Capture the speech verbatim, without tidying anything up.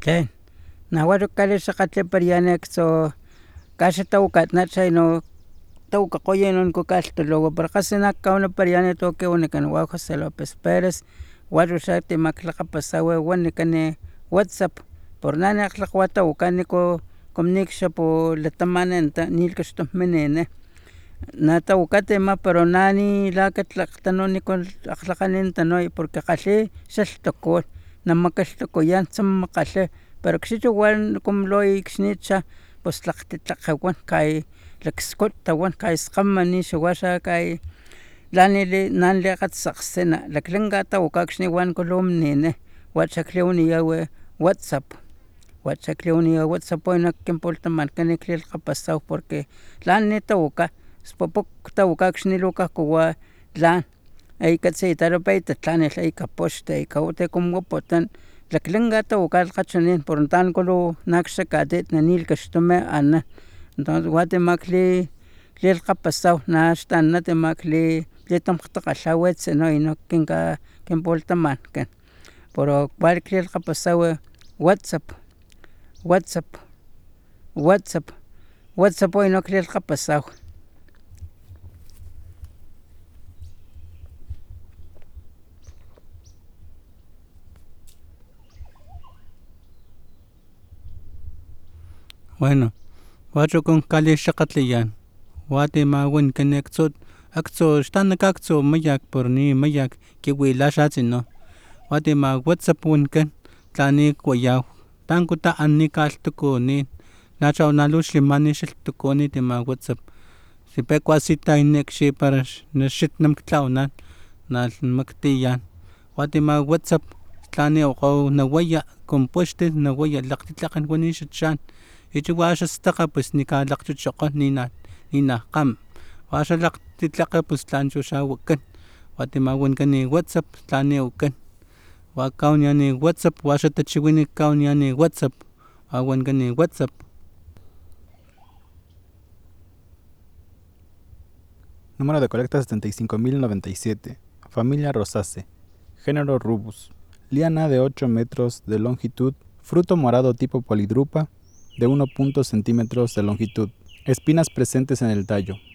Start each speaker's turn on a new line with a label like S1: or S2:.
S1: Tlen nahuatl cali xakatleparianek so caxa taucatnacha ino taucacoya ino cocaltoloua pero casi nacah onipariani toque onican Juan José López Pérez uan xa timatlakapasaui uan nicani WhatsApp por neh niactlacuatauca nico comnicxa po latamani nilcaxtohminini nataucati pero neh nilacatlactano nicontlacani porque calí xaltocol namacaltocoya tzonmacalih pero icxiuan como icxnicha pos tlactitlakauan cai lacscolta cai iscama nix uaxa cai tla nilicatzahsina tlenca tauca icniuan colomnini uan xacli oniyaui WhatsApp uan xacli oniyaui WhatsApp uan quinpoltamalti tlilcapasau porque tla nitauca ispopoc tauca icnilucahcoua tlan icatziitaroh ipa ititlanil ica poxte ica oticonmopohton tlactlenca tauca cachi por tlan nacxacatiti nilcaxtomeh ana entonces uan timac tlilcapasau neh axta ana timactli tlitonctocalauitz ino quinpoltamanqueh pero cuali tlilcapasaui WhatsApp, WhatsApp, WhatsApp, WhatsApp ino tlilcapasau.
S2: Bueno, uacho con cali xacatliyan uan timauancani actzo actzo xtanac actzo mayac por ni mayac quiuilaxatzino uan tima WhatsApp uancan tla nicuayau tanco taan nicaltoconin nacha onaloxlimani xiltoconi tima WhatsApp sipecuasita inecxi para xitnamictlaonan nalmactiyan uan tima WhatsApp tla niokou nauaya compoxti nauaya laktitlakan uan ixochan ich uaxa staka pues nicalakchochokon nina ninahcama uan axa laktitlaka pues tlan xoxahuacan uan timauancani WhatsApp tla niaucan uan ca oniani WhatsApp uan axa tachiuini ca oniani WhatsApp uan uancani WhatsApp.
S3: Número de colecta setenta y cinco mil noventa y siete. Familia Rosace. Género Rubus. Liana de ocho metros de longitud. Fruto morado tipo polidrupa de uno punto centímetros de longitud. Espinas presentes en el tallo.